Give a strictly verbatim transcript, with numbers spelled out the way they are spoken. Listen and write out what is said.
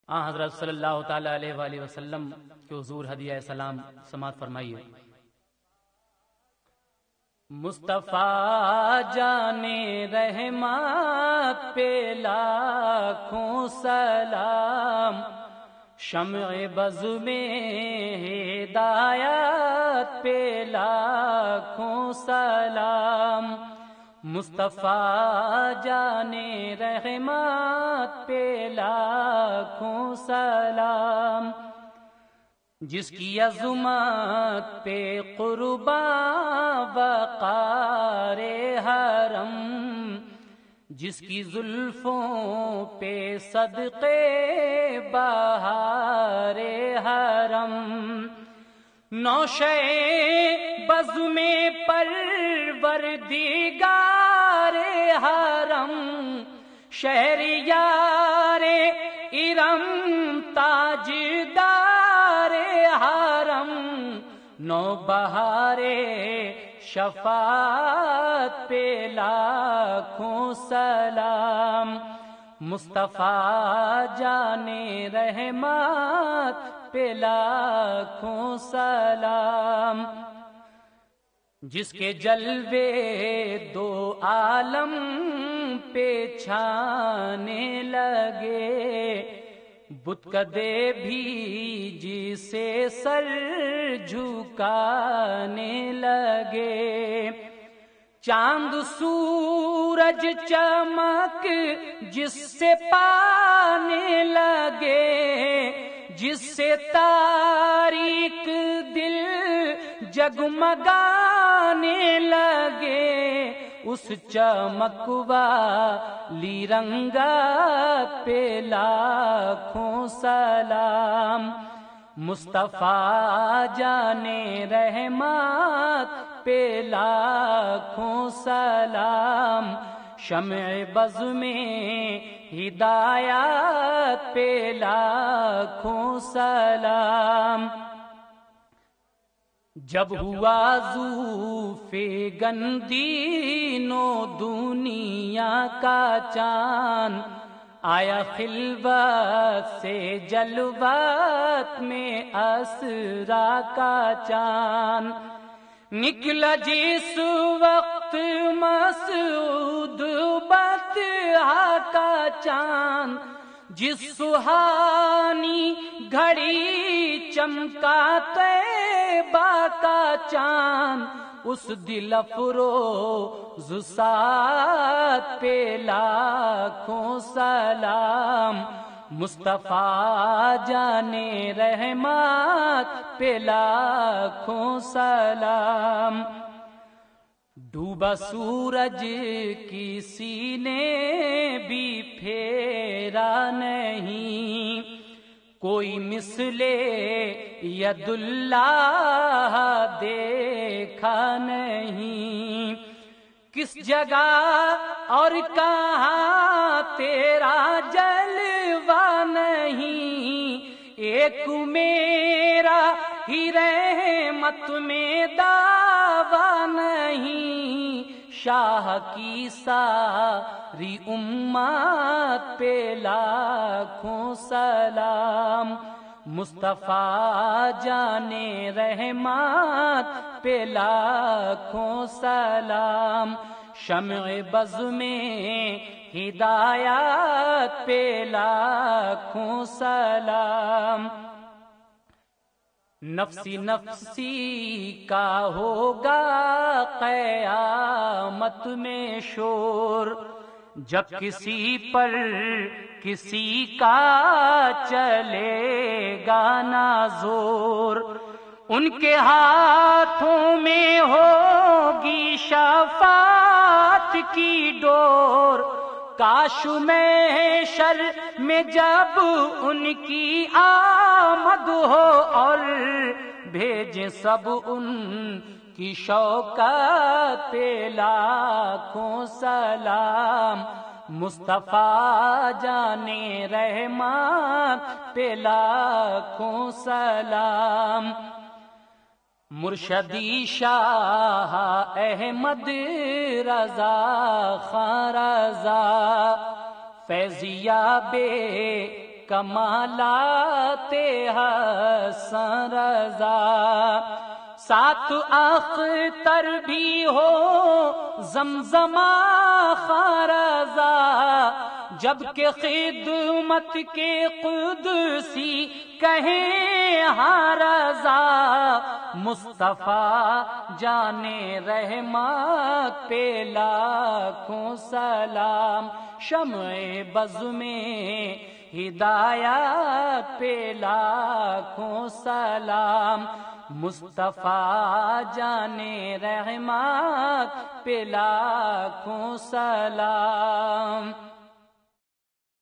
آن حضرت صلی اللہ تعالی علیہ وآلہ وسلم کے حضور ہدیہ سلام سماعت فرمائیے۔ مصطفیٰ جانے رحمت پہ لاکھوں سلام، شمع بز میں ہدایت پہ لاکھوں سلام، مصطفیٰ جانے رحمت پہ لاکھوں سلام، جس کی عظمت پہ قرباں وقار حرم، جس کی زلفوں پہ صدقے بہار حرم، نوشے بز میں پروردگار حرم، شہریار ارم تاجدار حرم، نو بہارے شفاعت پہ لاکھوں سلام، مصطفیٰ جانے رحمت پہ لاکھوں سلام، جس کے جلوے دو عالم پہ چھانے لگے، بت کدے بھی جسے سر جھکانے لگے، چاند سورج چمک جس سے پانے لگے، جس سے تاریک دل جگمگانے لگے، اس چمک والی رنگت پہ لاکھوں سلام، مصطفیٰ جانے رحمت پہ لاکھوں سلام، شمع بز میں ہدایت پہ لاکھوں سلام، جب ہوا ظوف گندینو دنیا کا چاند، آیا خلوت سے جلوت میں اسرا کا چاند، نکلا جس وقت مسعود بطحا کا چاند، جس سہانی گھڑی چمکا طیبہ کا چاند، اس دل افروز ساعت پہ لاکھوں سلام، مصطفیٰ جانے رحمت پہ لاکھوں سلام، ڈوبا سورج کسی نے بھی پھیرا نہیں، کوئی مثل ید اللہ دیکھا نہیں، کس جگہ اور کہاں تیرا جلوہ نہیں، ایک میرا ہی رحمت میں دعویٰ نہیں، شاہ کی ساری امت پہ لاکھوں سلام، مصطفیٰ جانے رحمت پہ لاکھوں سلام، شمع بز میں ہدایت پہ لاکھوں سلام، نفسی نفسی کا ہوگا قیامت میں شور، جب کسی پر کسی کا چلے گا نہ زور، ان کے ہاتھوں میں ہوگی شفاعت کی ڈور، کاش محشر میں جب ان کی آمد ہو اور بھیجیں سب ان کی شوکت پہ لاکھوں سلام، مصطفیٰ جانے رحمت پہ لاکھوں سلام، مرشدی شاہ احمد رضا خان رضا، فیضیہ بے کمالات حسن رضا، ساتھ اختر بھی ہو زمزمہ خارزہ، جبکہ خدمت کے قدسی کہیں ہاں رضا، مصطفیٰ جانے رحمت پہ لاکھوں سلام، شمع بز میں ہدایت پہ لاکھوں سلام، مصطفیٰ جانے رحمت پہ لاکھوں سلام۔